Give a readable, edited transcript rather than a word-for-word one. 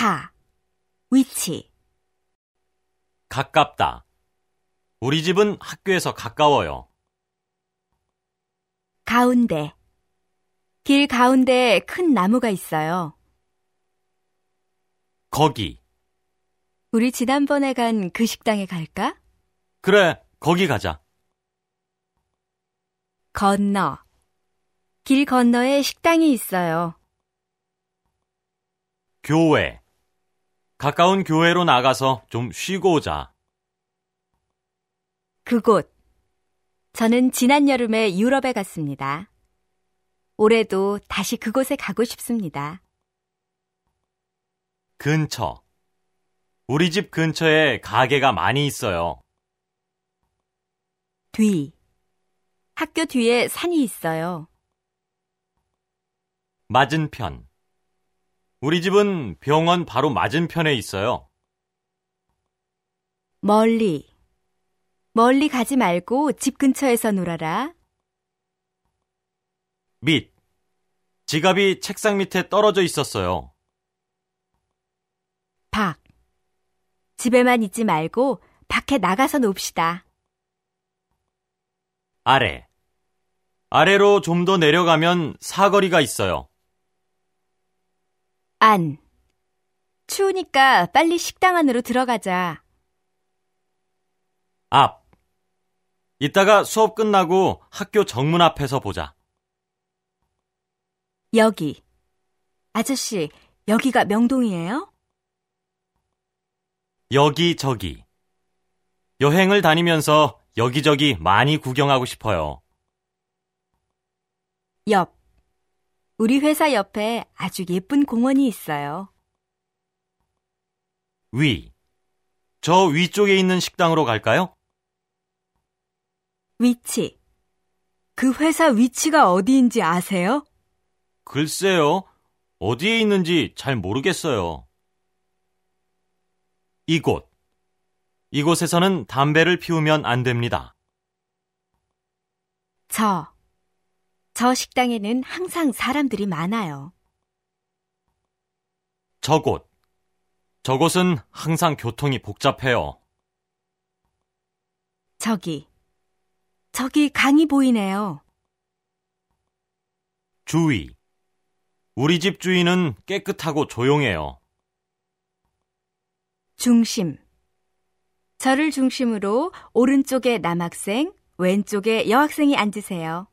가, 위치. 가깝다. 우리 집은 학교에서 가까워요. 가운데. 길 가운데에 큰 나무가 있어요. 거기. 우리 지난번에 간 그 식당에 갈까? 그래, 거기 가자. 건너. 길 건너에 식당이 있어요. 교회. 가까운 교회로 나가서 좀 쉬고 오자. 그곳. 저는 지난 여름에 유럽에 갔습니다. 올해도 다시 그곳에 가고 싶습니다. 근처. 우리 집 근처에 가게가 많이 있어요. 뒤. 학교 뒤에 산이 있어요. 맞은편. 우리 집은 병원 바로 맞은편에 있어요. 멀리. 멀리 가지 말고 집 근처에서 놀아라. 밑. 지갑이 책상 밑에 떨어져 있었어요. 밖. 집에만 있지 말고 밖에 나가서 놉시다. 아래. 아래로 좀 더 내려가면 사거리가 있어요. 안. 추우니까 빨리 식당 안으로 들어가자. 앞. 이따가 수업 끝나고 학교 정문 앞에서 보자. 여기. 아저씨, 여기가 명동이에요? 여기저기. 여행을 다니면서 여기저기 많이 구경하고 싶어요. 옆. 우리 회사 옆에 아주 예쁜 공원이 있어요. 위. 저 위쪽에 있는 식당으로 갈까요? 위치. 그 회사 위치가 어디인지 아세요? 글쎄요. 어디에 있는지 잘 모르겠어요. 이곳. 이곳에서는 담배를 피우면 안 됩니다. 저 식당에는 항상 사람들이 많아요. 저곳. 저곳은 항상 교통이 복잡해요. 저기 강이 보이네요. 주위. 우리 집 주위는 깨끗하고 조용해요. 중심. 저를 중심으로 오른쪽에 남학생, 왼쪽에 여학생이 앉으세요.